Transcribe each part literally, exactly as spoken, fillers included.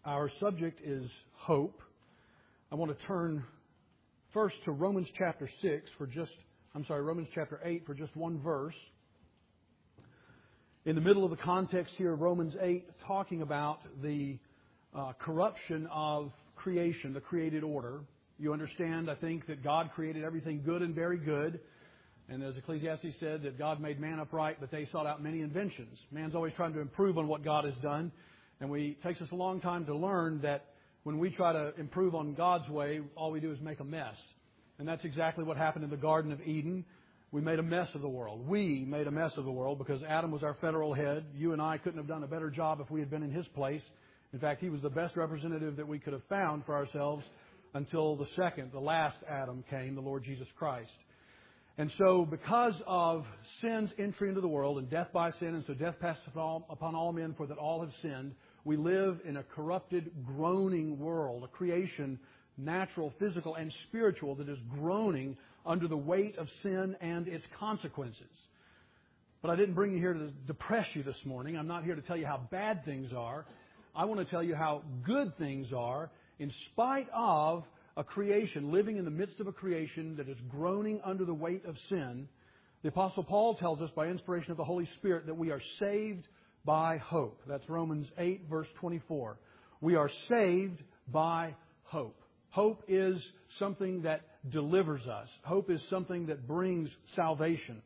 Our subject is hope. I want to turn first to Romans chapter six for just, I'm sorry, Romans chapter eight for just one verse. In the middle of the context here of Romans eight, talking about the uh, corruption of creation, the created order. You understand, I think, that God created everything good and very good. And as Ecclesiastes said, that God made man upright, but they sought out many inventions. Man's always trying to improve on what God has done. And we, it takes us a long time to learn that when we try to improve on God's way, all we do is make a mess. And that's exactly what happened in the Garden of Eden. We made a mess of the world. We made a mess of the world because Adam was our federal head. You and I couldn't have done a better job if we had been in his place. In fact, he was the best representative that we could have found for ourselves until the second, the last Adam came, the Lord Jesus Christ. And so because of sin's entry into the world and death by sin, and so death passed upon all men for that all have sinned, we live in a corrupted, groaning world, a creation, natural, physical, and spiritual, that is groaning under the weight of sin and its consequences. But I didn't bring you here to depress you this morning. I'm not here to tell you how bad things are. I want to tell you how good things are in spite of a creation, living in the midst of a creation that is groaning under the weight of sin. The Apostle Paul tells us by inspiration of the Holy Spirit that we are saved by hope. That's Romans eight, verse twenty-four. We are saved by hope. Hope is something that delivers us. Hope is something that brings salvation.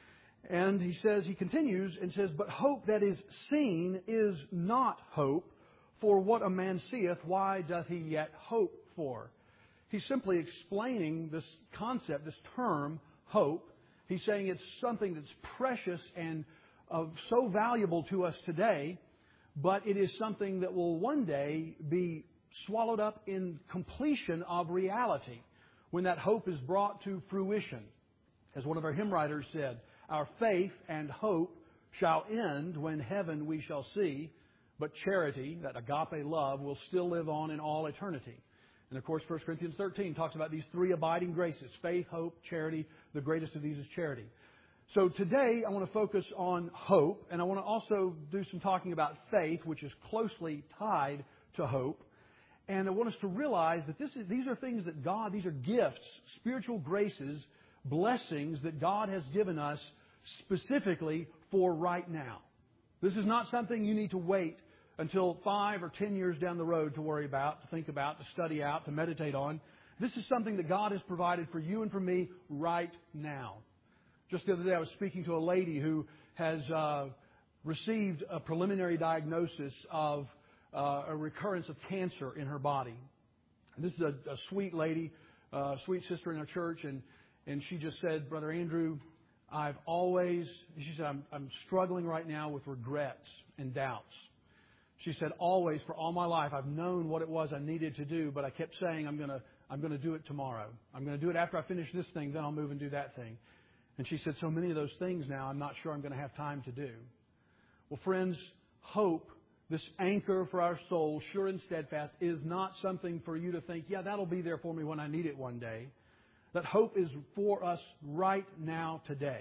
And he says, he continues and says, but hope that is seen is not hope, for what a man seeth, why doth he yet hope for? He's simply explaining this concept, this term, hope. He's saying it's something that's precious and uh, so valuable to us today, but it is something that will one day be swallowed up in completion of reality when that hope is brought to fruition. As one of our hymn writers said, our faith and hope shall end when heaven we shall see, but charity, that agape love, will still live on in all eternity. And of course, First Corinthians thirteen talks about these three abiding graces: faith, hope, charity. The greatest of these is charity. So today I want to focus on hope, and I want to also do some talking about faith, which is closely tied to hope. And I want us to realize that this is, these are things that God, these are gifts, spiritual graces, blessings that God has given us specifically for right now. This is not something you need to wait until five or ten years down the road to worry about, to think about, to study out, to meditate on. This is something that God has provided for you and for me right now. Just the other day I was speaking to a lady who has uh, received a preliminary diagnosis of uh, a recurrence of cancer in her body. And this is a, a sweet lady, a uh, sweet sister in our church, and, and she just said, Brother Andrew, I've always, she said, I'm, I'm struggling right now with regrets and doubts. She said, always, for all my life, I've known what it was I needed to do, but I kept saying, I'm going to I'm going to do it tomorrow. I'm going to do it after I finish this thing, then I'll move and do that thing. And she said, so many of those things now, I'm not sure I'm going to have time to do. Well, friends, hope, this anchor for our soul, sure and steadfast, is not something for you to think, yeah, that'll be there for me when I need it one day. That hope is for us right now, today.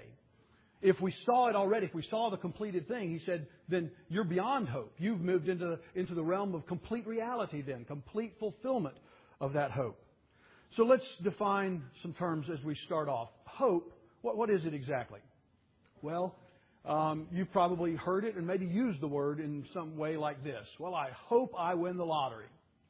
If we saw it already, if we saw the completed thing, he said, then you're beyond hope. You've moved into, into the realm of complete reality then, complete fulfillment of that hope. So let's define some terms as we start off. Hope, what, what is it exactly? Well, um, you've probably heard it and maybe used the word in some way like this. Well, I hope I win the lottery.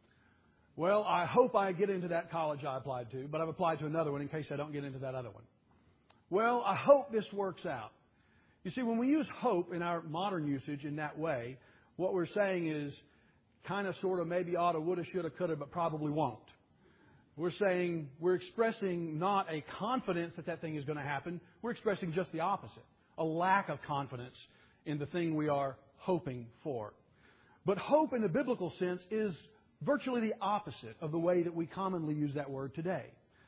Well, I hope I get into that college I applied to, but I've applied to another one in case I don't get into that other one. Well, I hope this works out. You see, when we use hope in our modern usage in that way, what we're saying is kind of, sort of, maybe, oughta, woulda, shoulda, coulda, but probably won't. We're saying, we're expressing not a confidence that that thing is going to happen. We're expressing just the opposite, a lack of confidence in the thing we are hoping for. But hope in the biblical sense is virtually the opposite of the way that we commonly use that word today.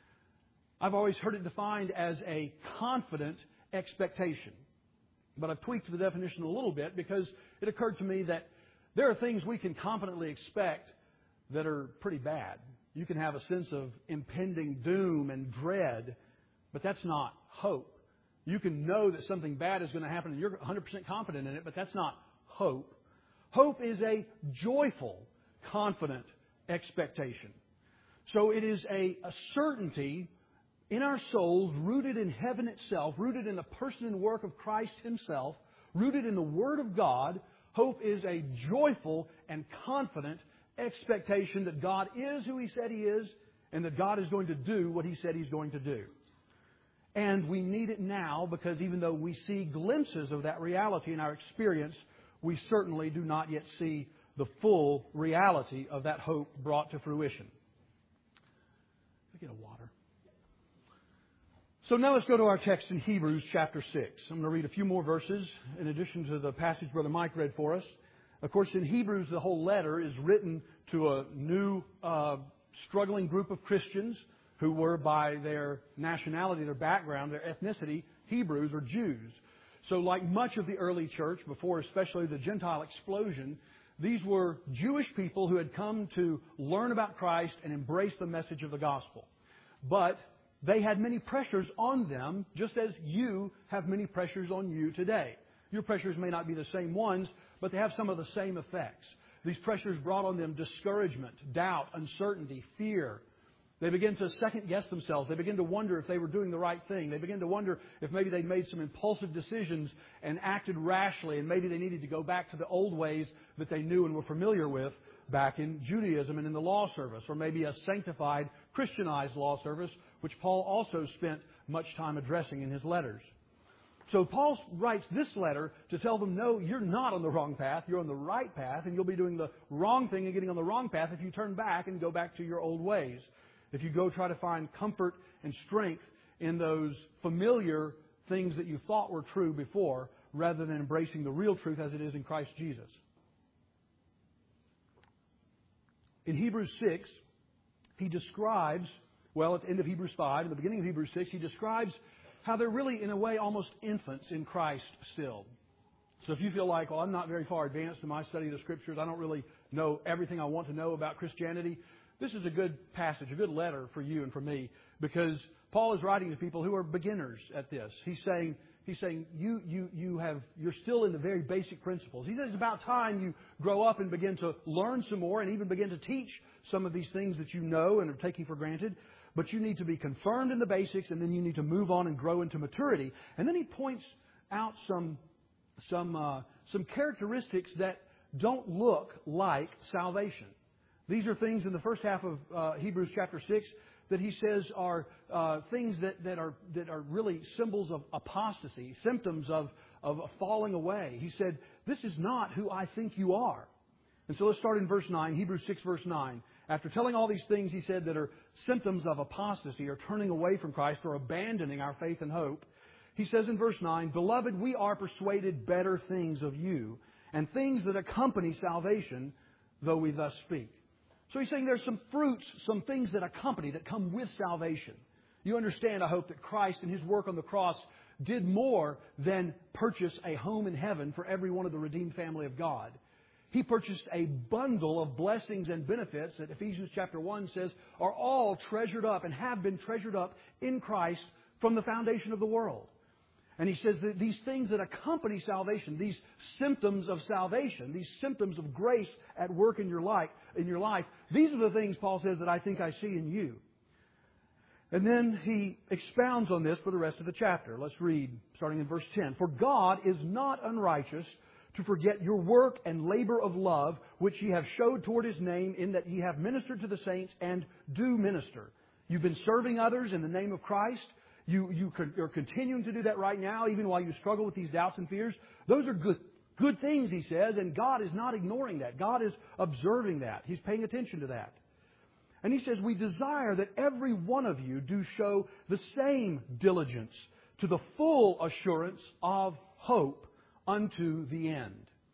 I've always heard it defined as a confident expectation. But I've tweaked the definition a little bit because it occurred to me that there are things we can confidently expect that are pretty bad. You can have a sense of impending doom and dread, but that's not hope. You can know that something bad is going to happen and you're one hundred percent confident in it, but that's not hope. Hope is a joyful, confident expectation. So it is a, a certainty in our souls, rooted in heaven itself, rooted in the person and work of Christ Himself, rooted in the Word of God. Hope is a joyful and confident expectation that God is who He said He is, and that God is going to do what He said He's going to do. And we need it now, because even though we see glimpses of that reality in our experience, we certainly do not yet see the full reality of that hope brought to fruition. Let me get a water. So now let's go to our text in Hebrews chapter six. I'm going to read a few more verses in addition to the passage Brother Mike read for us. Of course, in Hebrews, the whole letter is written to a new uh, struggling group of Christians who were, by their nationality, their background, their ethnicity, Hebrews or Jews. So like much of the early church, before especially the Gentile explosion, these were Jewish people who had come to learn about Christ and embrace the message of the gospel. But they had many pressures on them, just as you have many pressures on you today. Your pressures may not be the same ones, but they have some of the same effects. These pressures brought on them discouragement, doubt, uncertainty, fear. They begin to second-guess themselves. They begin to wonder if they were doing the right thing. They begin to wonder if maybe they'd made some impulsive decisions and acted rashly, and maybe they needed to go back to the old ways that they knew and were familiar with back in Judaism and in the law service, or maybe a sanctified, Christianized law service, which Paul also spent much time addressing in his letters. So Paul writes this letter to tell them, no, you're not on the wrong path. You're on the right path, and you'll be doing the wrong thing and getting on the wrong path if you turn back and go back to your old ways. If you go try to find comfort and strength in those familiar things that you thought were true before, rather than embracing the real truth as it is in Christ Jesus. In Hebrews six, he describes, well, at the end of Hebrews five, in the beginning of Hebrews six, he describes how they're really, in a way, almost infants in Christ still. So if you feel like, well, I'm not very far advanced in my study of the Scriptures, I don't really know everything I want to know about Christianity, this is a good passage, a good letter for you and for me, because Paul is writing to people who are beginners at this. He's saying, he's saying, you, you, you have, you're still in the very basic principles. He says it's about time you grow up and begin to learn some more and even begin to teach some of these things that you know and are taking for granted. But you need to be confirmed in the basics, and then you need to move on and grow into maturity. And then he points out some, some, uh, some characteristics that don't look like salvation. These are things in the first half of uh, Hebrews chapter six that he says are uh, things that, that are that are really symbols of apostasy, symptoms of, of falling away. He said, this is not who I think you are. And so let's start in verse nine, Hebrews six, verse nine. After telling all these things, he said, that are symptoms of apostasy or turning away from Christ or abandoning our faith and hope. He says in verse nine, Beloved, we are persuaded better things of you, and things that accompany salvation, though we thus speak. So he's saying there's some fruits, some things that accompany, that come with salvation. You understand, I hope, that Christ and His work on the cross did more than purchase a home in heaven for every one of the redeemed family of God. He purchased a bundle of blessings and benefits that Ephesians chapter one says are all treasured up and have been treasured up in Christ from the foundation of the world. And he says that these things that accompany salvation, these symptoms of salvation, these symptoms of grace at work in your life, in your life, these are the things, Paul says, that I think I see in you. And then he expounds on this for the rest of the chapter. Let's read, starting in verse ten. For God is not unrighteous to forget your work and labor of love, which ye have showed toward His name, in that ye have ministered to the saints and do minister. You've been serving others in the name of Christ. You, you are continuing to do that right now, even while you struggle with these doubts and fears. Those are good, good things, he says, and God is not ignoring that. God is observing that. He's paying attention to that. And he says, we desire that every one of you do show the same diligence to the full assurance of hope unto the end.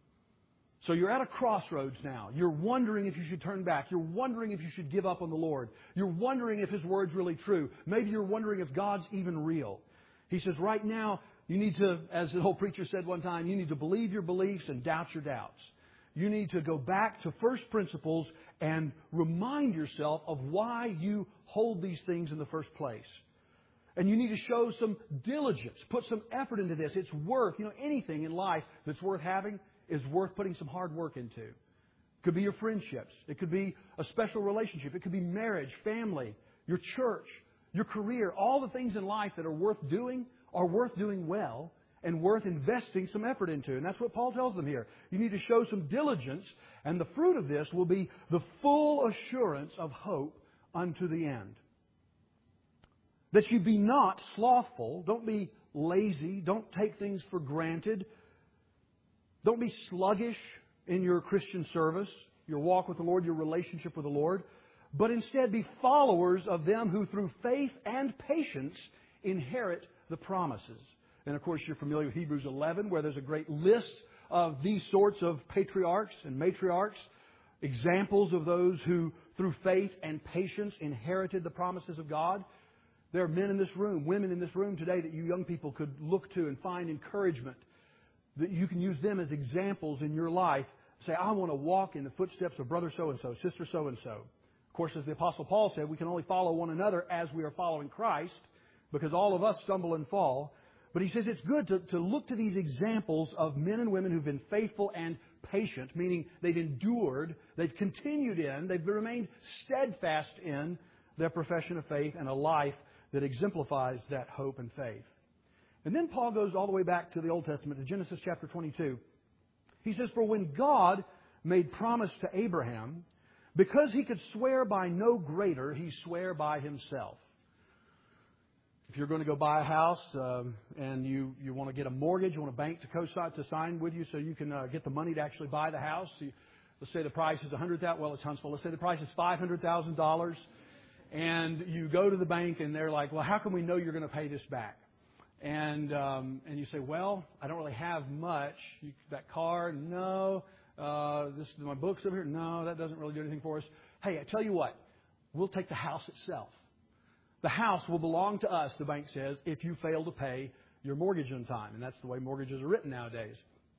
So you're at a crossroads now. You're wondering if you should turn back. You're wondering if you should give up on the Lord. You're wondering if His Word's really true. Maybe you're wondering if God's even real. He says right now, you need to, as the old preacher said one time, you need to believe your beliefs and doubt your doubts. You need to go back to first principles and remind yourself of why you hold these things in the first place. And you need to show some diligence, put some effort into this. It's worth, you know, anything in life that's worth having is worth putting some hard work into. It could be your friendships. It could be a special relationship. It could be marriage, family, your church, your career. All the things in life that are worth doing are worth doing well and worth investing some effort into. And that's what Paul tells them here. You need to show some diligence, and the fruit of this will be the full assurance of hope unto the end. That you be not slothful. Don't be lazy. Don't take things for granted. Don't be sluggish in your Christian service, your walk with the Lord, your relationship with the Lord. But instead be followers of them who through faith and patience inherit the promises. And of course you're familiar with Hebrews eleven, where there's a great list of these sorts of patriarchs and matriarchs, examples of those who through faith and patience inherited the promises of God. There are men in this room, women in this room today that you young people could look to and find encouragement. That you can use them as examples in your life. Say, I want to walk in the footsteps of brother so-and-so, sister so-and-so. Of course, as the Apostle Paul said, we can only follow one another as we are following Christ, because all of us stumble and fall. But he says it's good to, to look to these examples of men and women who've been faithful and patient, meaning they've endured, they've continued in, they've remained steadfast in their profession of faith and a life that exemplifies that hope and faith. And then Paul goes all the way back to the Old Testament, to Genesis chapter twenty-two. He says, for when God made promise to Abraham, because he could swear by no greater, he swore by himself. If you're going to go buy a house um, and you, you want to get a mortgage, you want a bank to co-sign to sign with you so you can uh, get the money to actually buy the house. You, let's say the price is one hundred thousand dollars. Well, it's Huntsville. Let's say the price is five hundred thousand dollars. And you go to the bank and they're like, well, how can we know you're going to pay this back? And um, and you say, well, I don't really have much. You, that car, no. Uh, this my books over here, no. That doesn't really do anything for us. Hey, I tell you what, we'll take the house itself. The house will belong to us, the bank says, if you fail to pay your mortgage on time. And that's the way mortgages are written nowadays.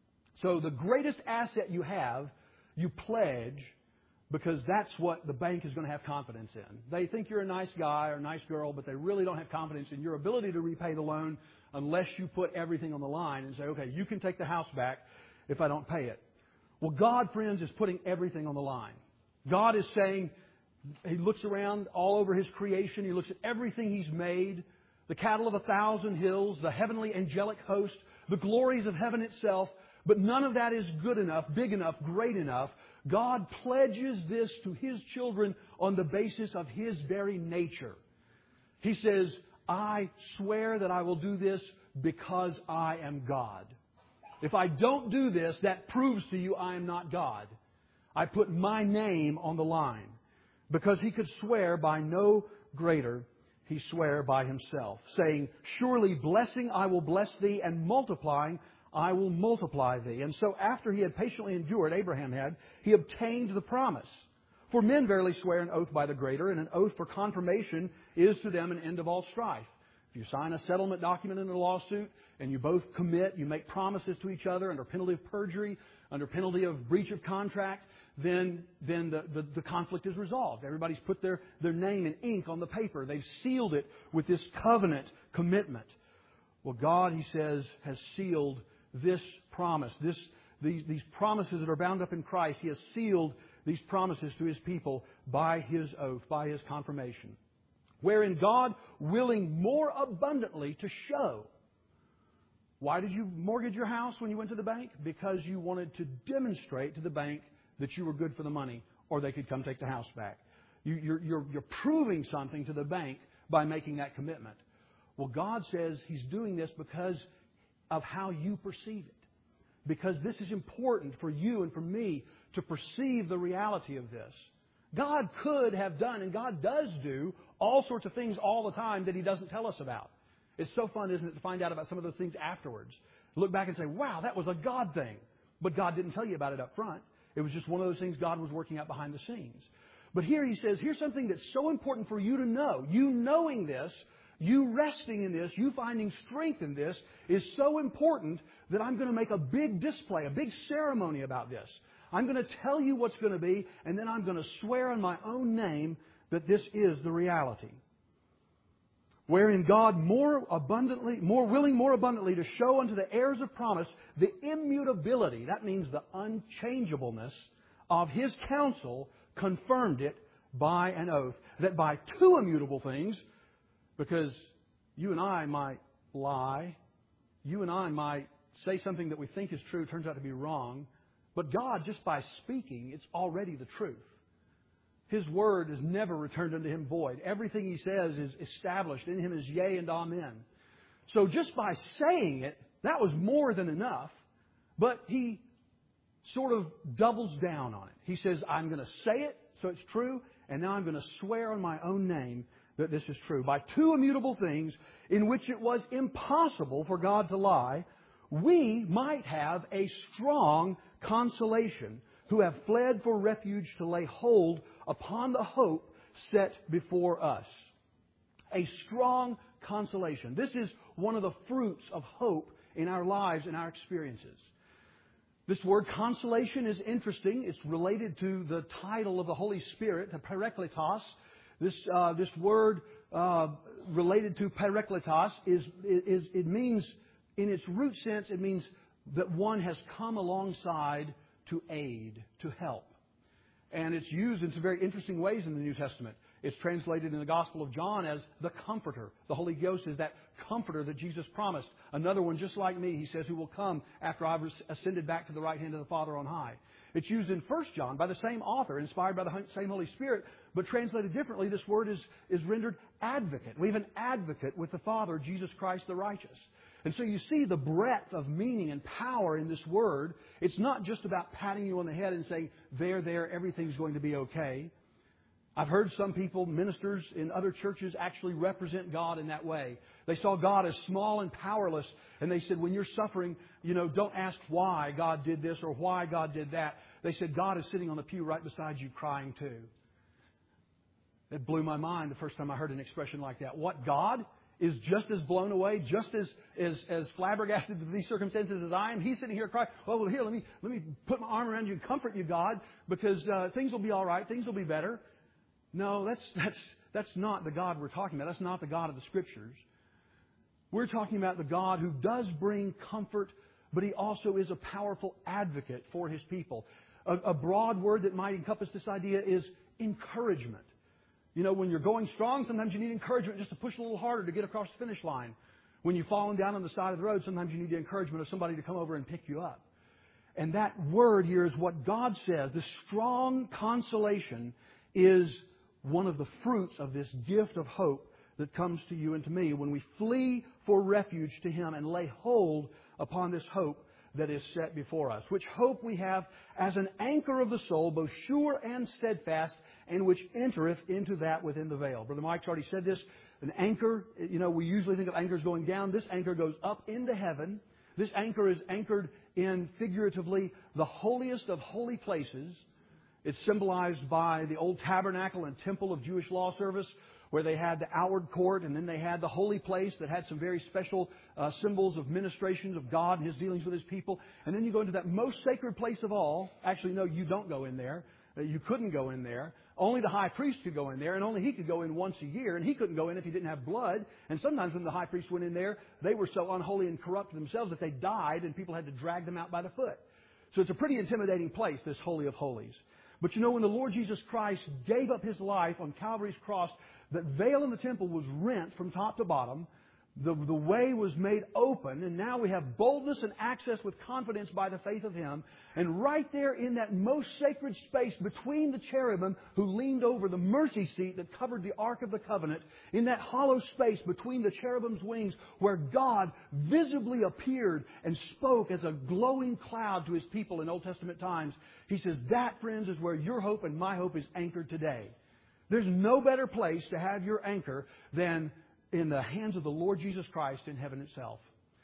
So the greatest asset you have, you pledge, because that's what the bank is going to have confidence in. They think you're a nice guy or a nice girl, but they really don't have confidence in your ability to repay the loan unless you put everything on the line and say, okay, you can take the house back if I don't pay it. Well, God, friends, is putting everything on the line. God is saying, He looks around all over His creation. He looks at everything He's made, the cattle of a thousand hills, the heavenly angelic host, the glories of heaven itself. But none of that is good enough, big enough, great enough. God pledges this to His children on the basis of His very nature. He says, I swear that I will do this because I am God. If I don't do this, that proves to you I am not God. I put my name on the line. Because He could swear by no greater, He swore by Himself, saying, surely blessing I will bless thee, and multiplying I will multiply thee. And so after he had patiently endured, Abraham had, he obtained the promise. For men verily swear an oath by the greater, and an oath for confirmation is to them an end of all strife. If you sign a settlement document in a lawsuit, and you both commit, you make promises to each other under penalty of perjury, under penalty of breach of contract, then then the, the, the conflict is resolved. Everybody's put their, their name in ink on the paper. They've sealed it with this covenant commitment. Well, God, He says, has sealed this promise. This these, these promises that are bound up in Christ, He has sealed these promises to His people by His oath, by His confirmation. Wherein God, willing more abundantly to show. Why did you mortgage your house when you went to the bank? Because you wanted to demonstrate to the bank that you were good for the money, or they could come take the house back. You, you're, you're, you're proving something to the bank by making that commitment. Well, God says He's doing this because of how you perceive it. Because this is important for you and for me to perceive the reality of this. God could have done, and God does do, all sorts of things all the time that He doesn't tell us about. It's so fun, isn't it, to find out about some of those things afterwards. Look back and say, wow, that was a God thing. But God didn't tell you about it up front. It was just one of those things God was working out behind the scenes. But here He says, here's something that's so important for you to know. You knowing this, you resting in this, you finding strength in this is so important that I'm going to make a big display, a big ceremony about this. I'm going to tell you what's going to be, and then I'm going to swear in my own name that this is the reality. Wherein God more abundantly, more willing, more abundantly to show unto the heirs of promise the immutability, that means the unchangeableness of His counsel confirmed it by an oath, that by two immutable things, because you and I might lie, you and I might say something that we think is true, turns out to be wrong, but God, just by speaking, it's already the truth. His word is never returned unto Him void. Everything He says is established in Him as yea and amen. So just by saying it, that was more than enough, but He sort of doubles down on it. He says, I'm going to say it, so it's true, and now I'm going to swear on my own name that this is true. By two immutable things in which it was impossible for God to lie, we might have a strong consolation, who have fled for refuge to lay hold upon the hope set before us. A strong consolation. This is one of the fruits of hope in our lives and our experiences. This word consolation is interesting. It's related to the title of the Holy Spirit, the Parakletos. This uh, this word uh, related to Parakletos is is it means, in its root sense, it means that one has come alongside to aid, to help. And it's used in some very interesting ways in the New Testament. It's translated in the Gospel of John as the Comforter. The Holy Ghost is that Comforter that Jesus promised. Another one just like me, He says, who will come after I've ascended back to the right hand of the Father on high. It's used in First John by the same author, inspired by the same Holy Spirit, but translated differently. This word is, is rendered advocate. We have an advocate with the Father, Jesus Christ the righteous. And so you see the breadth of meaning and power in this word. It's not just about patting you on the head and saying, there, there, everything's going to be okay. I've heard some people, ministers in other churches, actually represent God in that way. They saw God as small and powerless, and they said, when you're suffering, you know, don't ask why God did this or why God did that. They said, God is sitting on the pew right beside you crying too. It blew my mind the first time I heard an expression like that. What, God is just as blown away, just as, as, as flabbergasted with these circumstances as I am? He's sitting here crying, oh, well, here, let me, let me put my arm around you and comfort you, God, because uh, things will be all right, things will be better. No, that's, that's, that's not the God we're talking about. That's not the God of the Scriptures. We're talking about the God who does bring comfort, but He also is a powerful advocate for His people. A, a broad word that might encompass this idea is encouragement. You know, when you're going strong, sometimes you need encouragement just to push a little harder to get across the finish line. When you've fallen down on the side of the road, sometimes you need the encouragement of somebody to come over and pick you up. And that word here is what God says. This strong consolation is one of the fruits of this gift of hope that comes to you and to me when we flee for refuge to Him and lay hold upon this hope that is set before us. Which hope we have as an anchor of the soul, both sure and steadfast, and which entereth into that within the veil. Brother Mike's already said this. An anchor, you know, we usually think of anchors going down. This anchor goes up into heaven. This anchor is anchored in, figuratively, the holiest of holy places. It's symbolized by the old tabernacle and temple of Jewish law service, where they had the outward court, and then they had the holy place that had some very special uh, symbols of ministrations of God and His dealings with His people. And then you go into that most sacred place of all. Actually, no, you don't go in there. Uh, you couldn't go in there. Only the high priest could go in there, and only he could go in once a year, and he couldn't go in if he didn't have blood. And sometimes when the high priest went in there, they were so unholy and corrupt themselves that they died, and people had to drag them out by the foot. So it's a pretty intimidating place, this Holy of Holies. But you know, when the Lord Jesus Christ gave up His life on Calvary's cross, that veil in the temple was rent from top to bottom. The, the way was made open, and now we have boldness and access with confidence by the faith of Him. And right there in that most sacred space between the cherubim who leaned over the mercy seat that covered the Ark of the Covenant, in that hollow space between the cherubim's wings where God visibly appeared and spoke as a glowing cloud to His people in Old Testament times, He says, that, friends, is where your hope and my hope is anchored today. There's no better place to have your anchor than in the hands of the Lord Jesus Christ in heaven itself.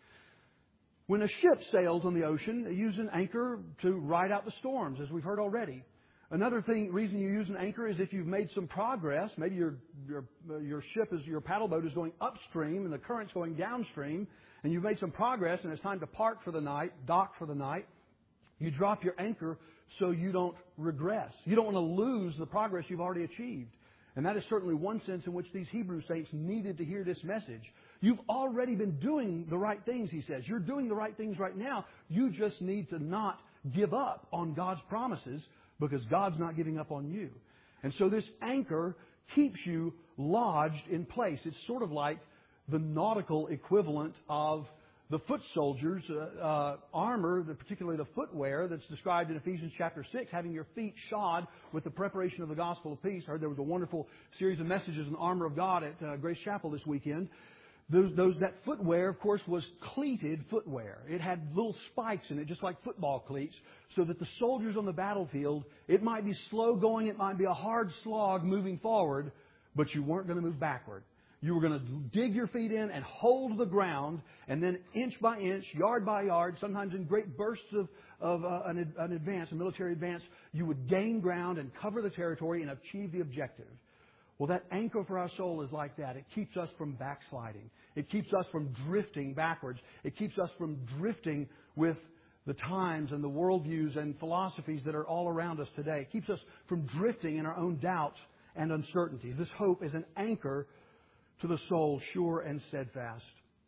When a ship sails on the ocean, they use an anchor to ride out the storms, as we've heard already. Another thing, reason you use an anchor is if you've made some progress. Maybe your your your ship is your paddle boat is going upstream and the current's going downstream, and you've made some progress and it's time to park for the night, dock for the night. You drop your anchor so you don't regress. You don't want to lose the progress you've already achieved. And that is certainly one sense in which these Hebrew saints needed to hear this message. You've already been doing the right things, he says. You're doing the right things right now. You just need to not give up on God's promises, because God's not giving up on you. And so this anchor keeps you lodged in place. It's sort of like the nautical equivalent of the foot soldiers' uh, uh, armor, the, particularly the footwear that's described in Ephesians chapter six, having your feet shod with the preparation of the gospel of peace. I heard there was a wonderful series of messages on the armor of God at uh, Grace Chapel this weekend. Those, those, that footwear, of course, was cleated footwear. It had little spikes in it, just like football cleats, so that the soldiers on the battlefield, it might be slow going, it might be a hard slog moving forward, but you weren't going to move backward. You were going to dig your feet in and hold the ground, and then inch by inch, yard by yard, sometimes in great bursts of, of uh, an, an advance, a military advance, you would gain ground and cover the territory and achieve the objective. Well, that anchor for our soul is like that. It keeps us from backsliding. It keeps us from drifting backwards. It keeps us from drifting with the times and the worldviews and philosophies that are all around us today. It keeps us from drifting in our own doubts and uncertainties. This hope is an anchor to the soul, sure and steadfast.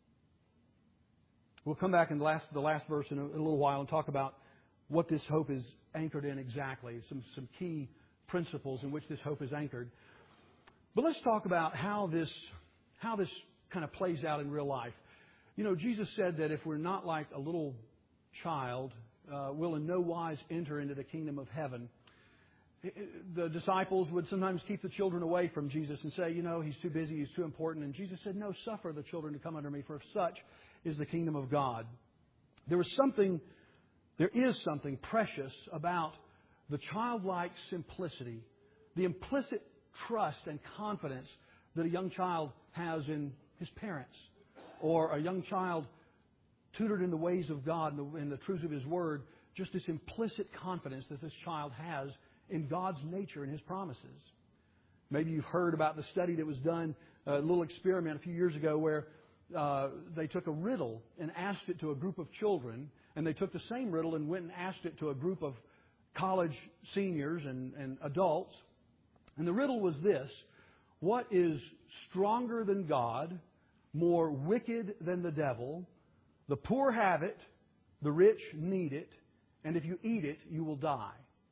We'll come back in the last, the last verse in a, in a little while and talk about what this hope is anchored in exactly, some, some key principles in which this hope is anchored. But let's talk about how this, how this kind of plays out in real life. You know, Jesus said that if we're not like a little child, uh, we'll in no wise enter into the kingdom of heaven. The disciples would sometimes keep the children away from Jesus and say, you know, He's too busy, He's too important. And Jesus said, no, suffer the children to come unto me, for such is the kingdom of God. There was something, there is something precious about the childlike simplicity, the implicit trust and confidence that a young child has in his parents, or a young child tutored in the ways of God and the, in the truths of His Word, just this implicit confidence that this child has in God's nature and His promises. Maybe you've heard about the study that was done, a little experiment a few years ago where uh, they took a riddle and asked it to a group of children, and they took the same riddle and went and asked it to a group of college seniors and, and adults. And the riddle was this: what is stronger than God, more wicked than the devil? The poor have it, the rich need it, and if you eat it, you will die.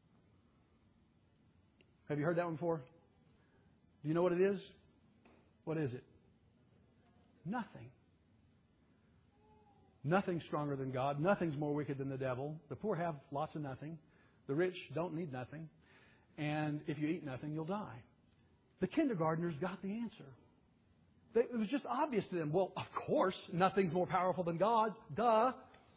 Have you heard that one before? Do you know what it is? What is it? Nothing. Nothing's stronger than God. Nothing's more wicked than the devil. The poor have lots of nothing. The rich don't need nothing. And if you eat nothing, you'll die. The kindergartners got the answer. They, it was just obvious to them. Well, of course, nothing's more powerful than God. Duh.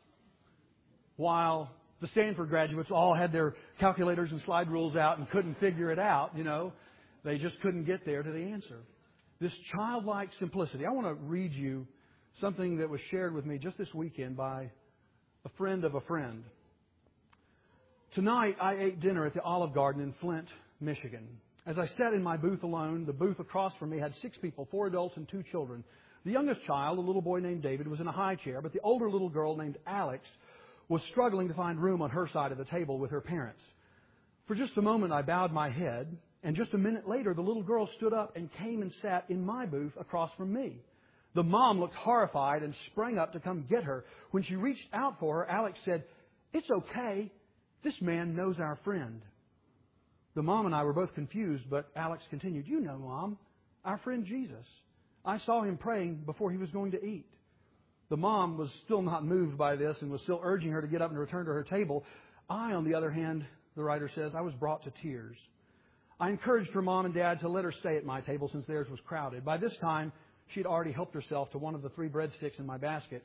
While the Stanford graduates all had their calculators and slide rules out and couldn't figure it out, you know. They just couldn't get there to the answer. This childlike simplicity. I want to read you something that was shared with me just this weekend by a friend of a friend. Tonight, I ate dinner at the Olive Garden in Flint, Michigan. As I sat in my booth alone, the booth across from me had six people, four adults and two children. The youngest child, a little boy named David, was in a high chair, but the older little girl named Alex was struggling to find room on her side of the table with her parents. For just a moment, I bowed my head, and just a minute later, the little girl stood up and came and sat in my booth across from me. The mom looked horrified and sprang up to come get her. When she reached out for her, Alex said, "It's okay. This man knows our friend." The mom and I were both confused, but Alex continued, "You know, Mom, our friend Jesus. I saw him praying before he was going to eat." The mom was still not moved by this and was still urging her to get up and return to her table. I, on the other hand, the writer says, I was brought to tears. I encouraged her mom and dad to let her stay at my table since theirs was crowded. By this time, she'd already helped herself to one of the three breadsticks in my basket.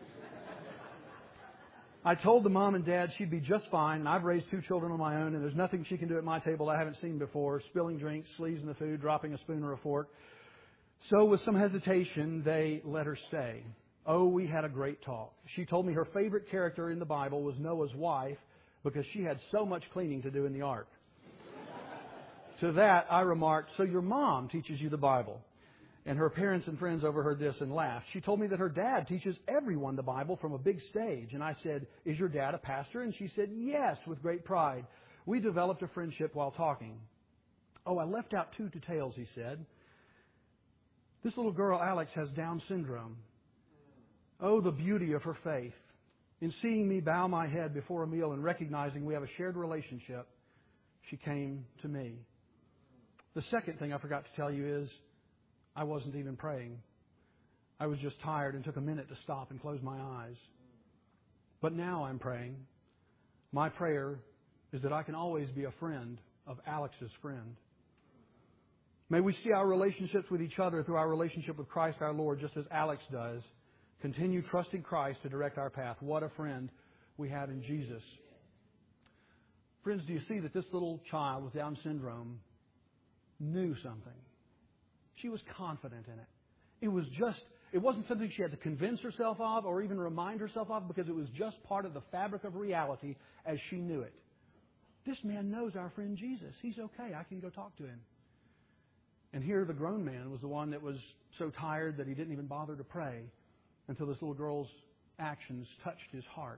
I told the mom and dad she'd be just fine, and I've raised two children on my own, and there's nothing she can do at my table I haven't seen before, spilling drinks, sleeves in the food, dropping a spoon or a fork. So with some hesitation, they let her stay. Oh, we had a great talk. She told me her favorite character in the Bible was Noah's wife because she had so much cleaning to do in the ark. To that, I remarked, "So your mom teaches you the Bible?" And her parents and friends overheard this and laughed. She told me that her dad teaches everyone the Bible from a big stage. And I said, "Is your dad a pastor?" And she said, "Yes," with great pride. We developed a friendship while talking. "Oh, I left out two details," he said. "This little girl, Alex, has Down syndrome. Oh, the beauty of her faith. In seeing me bow my head before a meal and recognizing we have a shared relationship, she came to me. The second thing I forgot to tell you is I wasn't even praying. I was just tired and took a minute to stop and close my eyes. But now I'm praying. My prayer is that I can always be a friend of Alex's friend. May we see our relationships with each other through our relationship with Christ our Lord, just as Alex does. Continue trusting Christ to direct our path. What a friend we have in Jesus. Friends, do you see that this little child with Down syndrome knew something? She was confident in it. It was just, it wasn't something she had to convince herself of or even remind herself of, because it was just part of the fabric of reality as she knew it. This man knows our friend Jesus. He's okay. I can go talk to him. And here the grown man was the one that was so tired that he didn't even bother to pray until this little girl's actions touched his heart.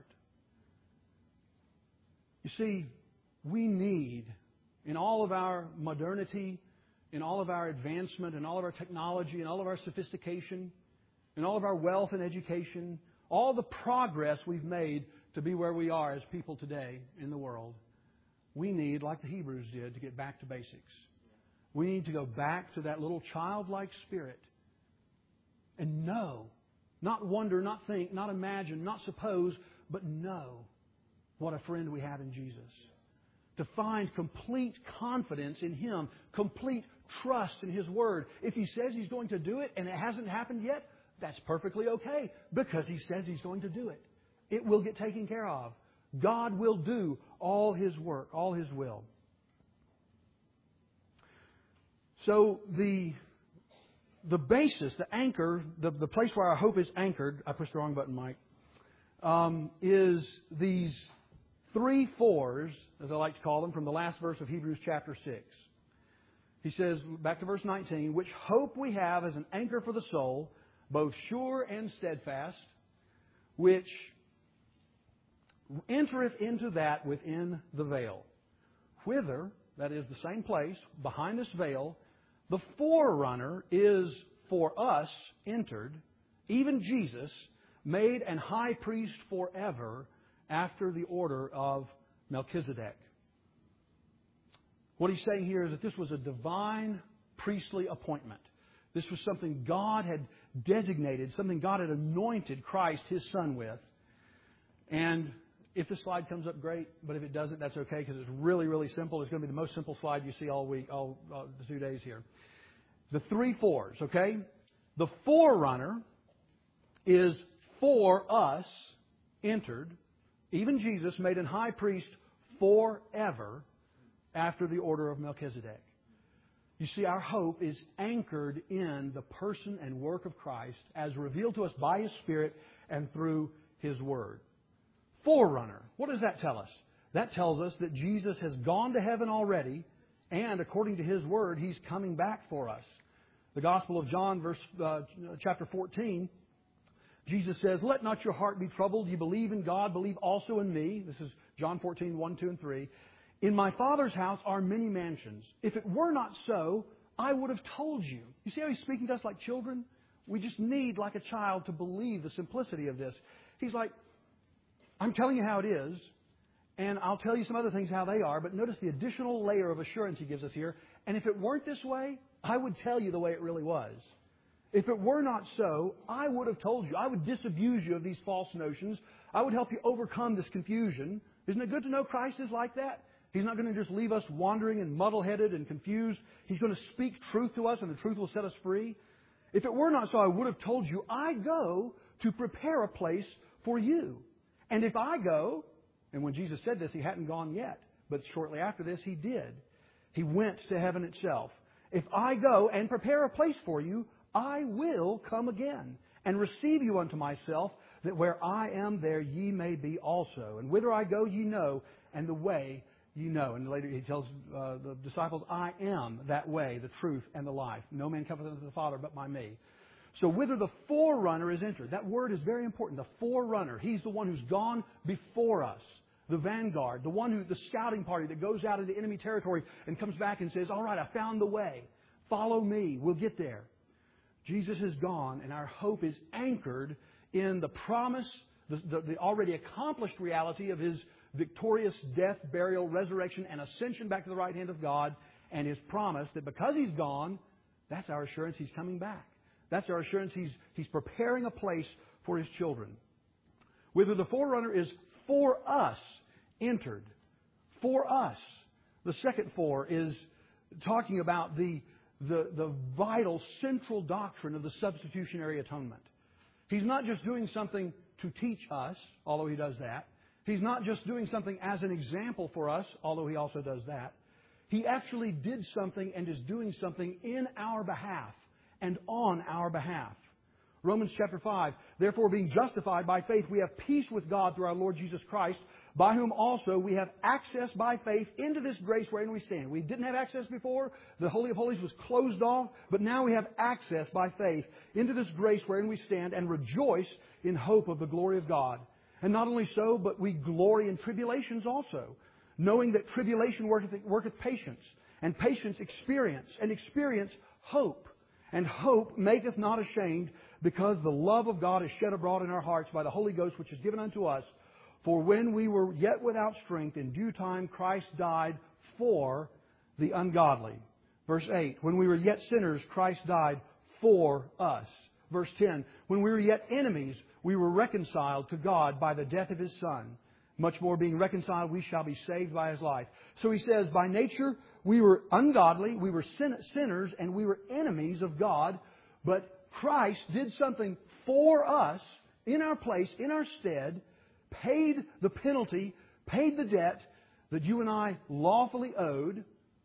You see, we need, in all of our modernity, in all of our advancement, in all of our technology, in all of our sophistication, in all of our wealth and education, all the progress we've made to be where we are as people today in the world, we need, like the Hebrews did, to get back to basics. We need to go back to that little childlike spirit and know, not wonder, not think, not imagine, not suppose, but know what a friend we have in Jesus. To find complete confidence in Him, complete trust in His Word. If He says He's going to do it and it hasn't happened yet, that's perfectly okay, because He says He's going to do it. It will get taken care of. God will do all His work, all His will. So the the basis, the anchor, the, the place where our hope is anchored, I pushed the wrong button, Mike, um, is these three fours, as I like to call them, from the last verse of Hebrews chapter six. He says, back to verse nineteen, which hope we have as an anchor for the soul, both sure and steadfast, which entereth into that within the veil. Whither, that is the same place, behind this veil, the forerunner is for us entered, even Jesus, made an high priest forever after the order of Melchizedek. What he's saying here is that this was a divine priestly appointment. This was something God had designated, something God had anointed Christ, His Son, with. And if the slide comes up, great. But if it doesn't, that's okay, because it's really, really simple. It's going to be the most simple slide you see all week, all uh, the two days here. The three fours, okay? The forerunner is for us entered, even Jesus made an high priest forever after the order of Melchizedek. You see, our hope is anchored in the person and work of Christ as revealed to us by His Spirit and through His Word. Forerunner. What does that tell us? That tells us that Jesus has gone to heaven already, and according to His Word, He's coming back for us. The Gospel of John, verse uh, chapter fourteen, Jesus says, let not your heart be troubled. You believe in God, believe also in me. This is John fourteen, one, two, and three. In my Father's house are many mansions. If it were not so, I would have told you. You see how He's speaking to us like children? We just need, like a child, to believe the simplicity of this. He's like, I'm telling you how it is, and I'll tell you some other things how they are, but notice the additional layer of assurance He gives us here. And if it weren't this way, I would tell you the way it really was. If it were not so, I would have told you. I would disabuse you of these false notions. I would help you overcome this confusion. Isn't it good to know Christ is like that? He's not going to just leave us wandering and muddle-headed and confused. He's going to speak truth to us, and the truth will set us free. If it were not so, I would have told you, I go to prepare a place for you. And if I go, and when Jesus said this, He hadn't gone yet, but shortly after this, He did. He went to heaven itself. If I go and prepare a place for you, I will come again and receive you unto myself, that where I am, there ye may be also. And whither I go, ye know, and the way ye know. And later He tells uh, the disciples, I am that way, the truth, and the life. No man cometh unto the Father but by me. So whither the forerunner is entered. That word is very important. The forerunner. He's the one who's gone before us. The vanguard. The one who, the scouting party that goes out into enemy territory and comes back and says, all right, I found the way. Follow me. We'll get there. Jesus is gone, and our hope is anchored in the promise, the, the, the already accomplished reality of His victorious death, burial, resurrection, and ascension back to the right hand of God, and His promise that because He's gone, that's our assurance He's coming back. That's our assurance He's, he's preparing a place for His children. Whither the forerunner is for us entered. For us. The second for is talking about the, the, the vital, central doctrine of the substitutionary atonement. He's not just doing something to teach us, although He does that. He's not just doing something as an example for us, although He also does that. He actually did something and is doing something in our behalf and on our behalf. Romans chapter five, therefore being justified by faith, we have peace with God through our Lord Jesus Christ, by whom also we have access by faith into this grace wherein we stand. We didn't have access before. The Holy of Holies was closed off, but now we have access by faith into this grace wherein we stand and rejoice in hope of the glory of God. And not only so, but we glory in tribulations also, knowing that tribulation worketh, worketh patience, and patience experience, and experience hope. And hope maketh not ashamed, because the love of God is shed abroad in our hearts by the Holy Ghost, which is given unto us. For when we were yet without strength, in due time Christ died for the ungodly. Verse eight, when we were yet sinners, Christ died for us. Verse ten, when we were yet enemies, we were reconciled to God by the death of His Son. Much more being reconciled, we shall be saved by His life. So he says, by nature, we were ungodly, we were sin- sinners, and we were enemies of God. But Christ did something for us, in our place, in our stead, paid the penalty, paid the debt that you and I lawfully owed.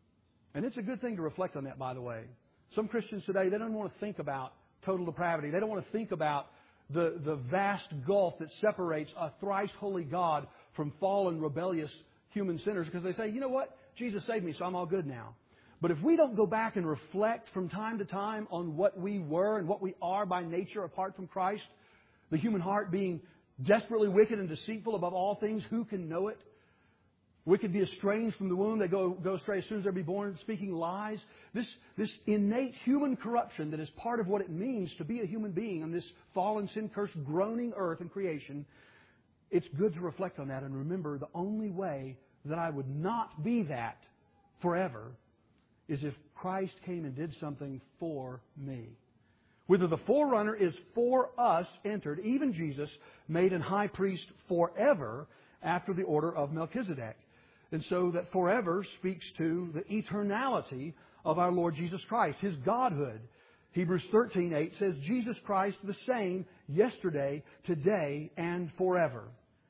And it's a good thing to reflect on that, by the way. Some Christians today, they don't want to think about total depravity. They don't want to think about the, the vast gulf that separates a thrice holy God from fallen, rebellious human sinners, because they say, you know what? Jesus saved me, so I'm all good now. But if we don't go back and reflect from time to time on what we were and what we are by nature apart from Christ, the human heart being desperately wicked and deceitful above all things, who can know it? Wicked be estranged from the womb, they go, go astray as soon as they be born, speaking lies. This, this innate human corruption that is part of what it means to be a human being on this fallen, sin-cursed, groaning earth and creation, it's good to reflect on that and remember the only way that I would not be that forever is if Christ came and did something for me. Whether the forerunner is for us entered, even Jesus made an high priest forever after the order of Melchizedek. And so that forever speaks to the eternality of our Lord Jesus Christ, His Godhood. Hebrews thirteen eight says, Jesus Christ the same yesterday, today, and forever.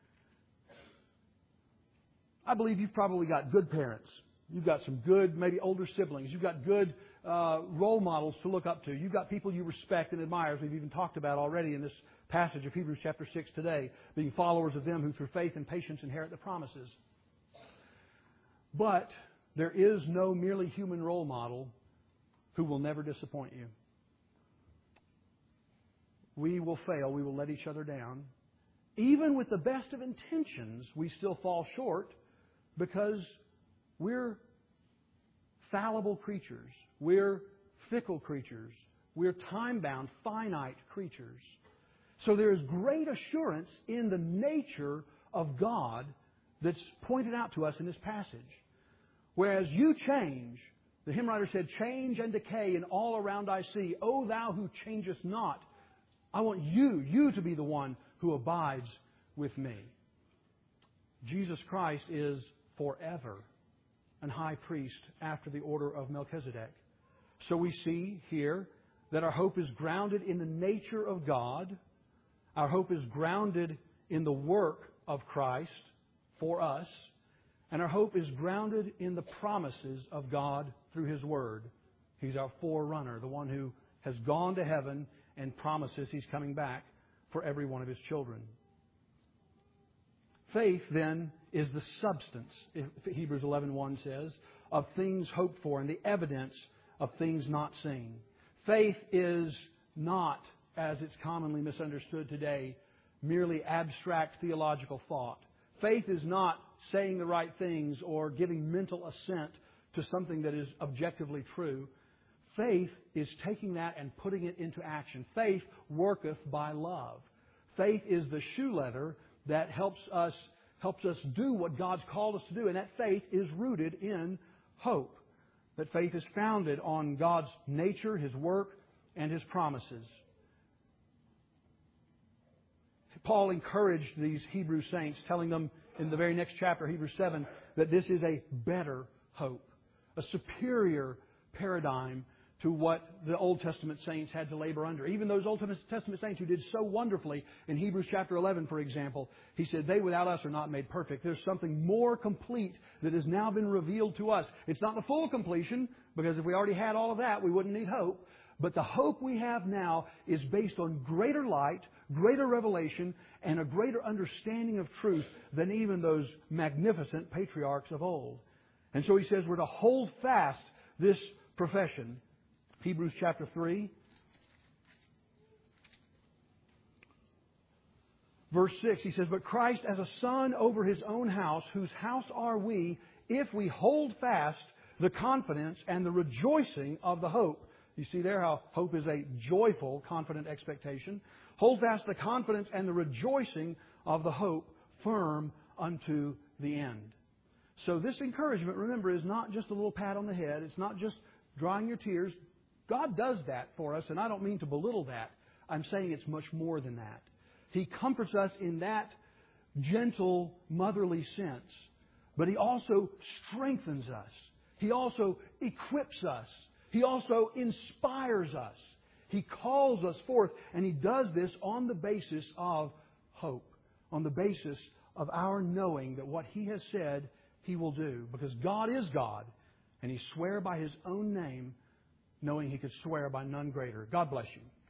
I believe you've probably got good parents. You've got some good, maybe older siblings. You've got good uh, role models to look up to. You've got people you respect and admire, as we've even talked about already in this passage of Hebrews chapter six today, being followers of them who through faith and patience inherit the promises. But there is no merely human role model who will never disappoint you. We will fail. We will let each other down. Even with the best of intentions, we still fall short because we're fallible creatures. We're fickle creatures. We're time-bound, finite creatures. So there is great assurance in the nature of God that's pointed out to us in this passage. Whereas you change, the hymn writer said, change and decay in all around I see. O Thou who changest not. I want you, you to be the one who abides with me. Jesus Christ is forever and high priest after the order of Melchizedek. So we see here that our hope is grounded in the nature of God. Our hope is grounded in the work of Christ for us. And our hope is grounded in the promises of God through His Word. He's our forerunner, the one who has gone to heaven and promises He's coming back for every one of His children. Faith, then, is the substance, Hebrews eleven one says, of things hoped for and the evidence of things not seen. Faith is not, as it's commonly misunderstood today, merely abstract theological thought. Faith is not saying the right things or giving mental assent to something that is objectively true. Faith is taking that and putting it into action. Faith worketh by love. Faith is the shoe leather that helps us helps us do what God's called us to do. And that faith is rooted in hope. That faith is founded on God's nature, His work, and His promises. Paul encouraged these Hebrew saints, telling them in the very next chapter, Hebrews seven, that this is a better hope, a superior paradigm to what the Old Testament saints had to labor under. Even those Old Testament saints who did so wonderfully in Hebrews chapter eleven, for example, he said, they without us are not made perfect. There's something more complete that has now been revealed to us. It's not the full completion, because if we already had all of that, we wouldn't need hope. But the hope we have now is based on greater light, greater revelation, and a greater understanding of truth than even those magnificent patriarchs of old. And so he says we're to hold fast this profession. Hebrews chapter three, verse six, he says, but Christ as a son over His own house, whose house are we, if we hold fast the confidence and the rejoicing of the hope. You see there how hope is a joyful, confident expectation. Hold fast the confidence and the rejoicing of the hope firm unto the end. So this encouragement, remember, is not just a little pat on the head. It's not just drying your tears. God does that for us, and I don't mean to belittle that. I'm saying it's much more than that. He comforts us in that gentle, motherly sense. But He also strengthens us. He also equips us. He also inspires us. He calls us forth, and He does this on the basis of hope, on the basis of our knowing that what He has said He will do. Because God is God, and He swore by His own name, knowing He could swear by none greater. God bless you.